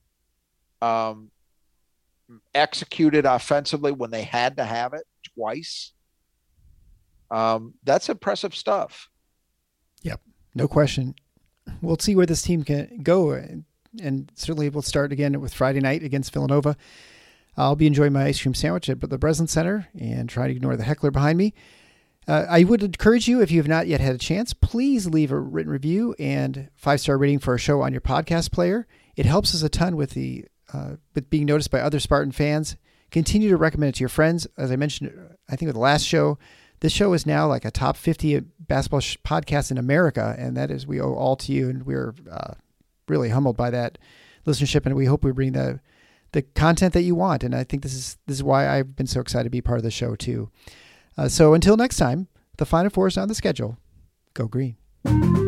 executed offensively when they had to have it twice. That's impressive stuff. Yep, no question. We'll see where this team can go, and certainly we'll start again with Friday night against Villanova. I'll be enjoying my ice cream sandwich at the Breslin Center and try to ignore the heckler behind me. I would encourage you, if you have not yet had a chance, please leave a written review and 5-star rating for our show on your podcast player. It helps us a ton with with being noticed by other Spartan fans. Continue to recommend it to your friends. As I mentioned, I think with the last show, this show is now like a top 50 basketball podcast in America, and that is, we owe all to you, and we're really humbled by that listenership, and we hope we bring the content that you want. And I think this is why I've been so excited to be part of the show too. So until next time, the Final Four is on the schedule. Go Green.